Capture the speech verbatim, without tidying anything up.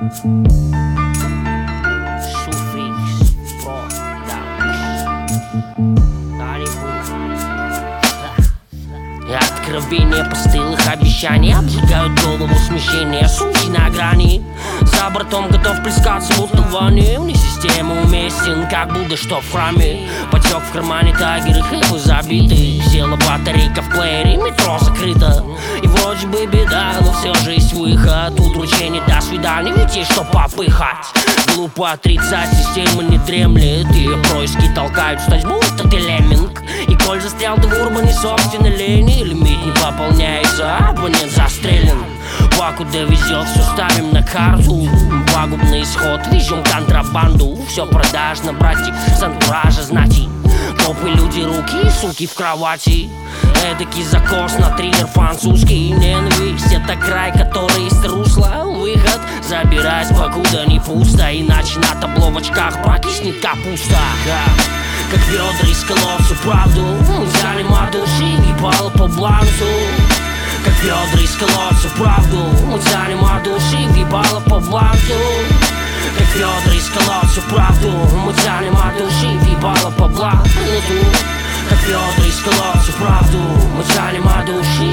Суффикс Откровения постылых обещаний обжигают голову смещения, сумки на грани. За бортом готов плескаться, будто в ванне. Вне системы уместен, как будто что в храме. Потек в кармане тайгер, и хлебы забиты. Села батарейка в плеере, метро закрыто. И вроде бы беда, но все же есть выход. Удручение, до свидания, ведь есть что попыхать. Глупо отрицать, система не дремлет. Ее происки толкают стать будто ты лемминг. И коль застрял ты в урбане собственной лени, лимит не пополняется, абонент застрелен. Во куда везет, все ставим на карту. Пагубный исход, везем контрабанду. Все продажно, братик, с антуража знати. Копы, люди, руки, суки в кровати. Эдакий закос на триллер французский. Ненависть — это край, который из русла. Выход забирать, покуда не пусто. Иначе на табло в очках прокиснет капуста. Как ведра из колодца, правду мы взяли матуши и пало по бланцу. Как ведра из колодца, правду мы взяли матуши и пало по бланцу. Как ведра из колодца, правду мы взяли матуши и пало по бланцу. Как ведра из колодца, правду мы взяли матуши